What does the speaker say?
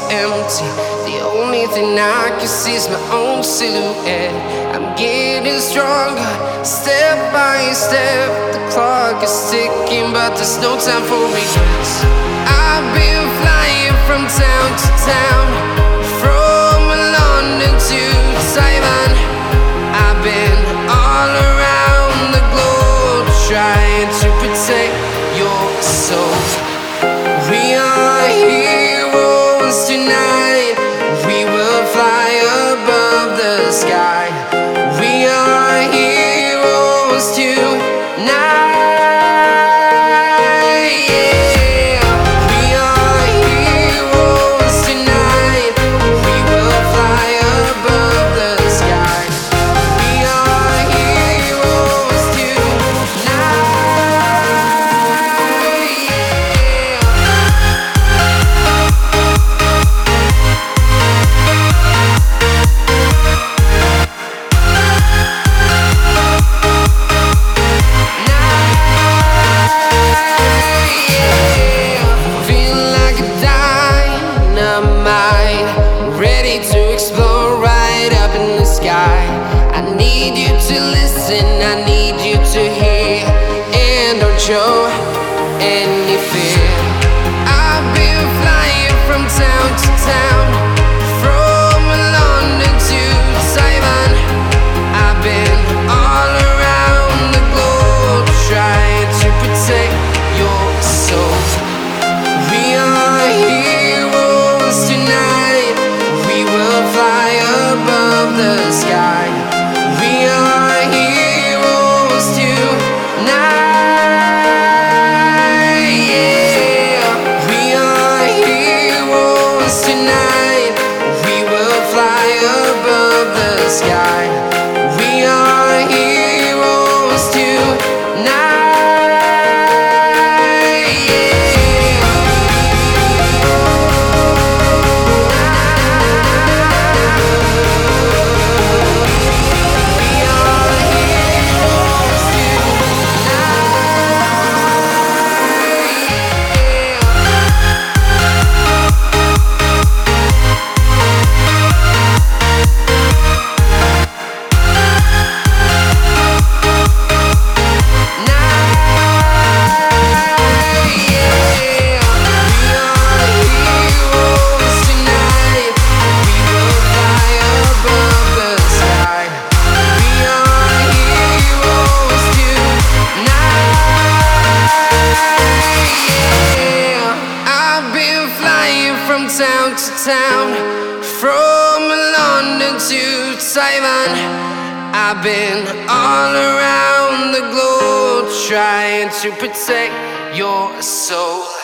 empty. The only thing I can see is my own silhouette. I'm getting stronger, step by step. The clock is ticking, but there's no time for regrets. I've been flying from town to town, from London to Taiwan. I've been all around the globe, trying to protect your soul. We are heroes tonight. We will fly above the sky. We are heroes tonight. Yeah. We are heroes tonight. We will fly above the sky. We are heroes tonight. To explore right up in the sky. I need you to listen, I need you to hear, and don't show any fear. I've been flying from town to town, from London to Taiwan. I've been all around the globe, trying to protect your soul. We are heroes tonight. We will fly above the sky. We are heroes tonight. Yeah. We are heroes tonight. We will fly above the sky. We are heroes tonight. From town to town, from London to Taiwan. I've been all around the globe, trying to protect your soul.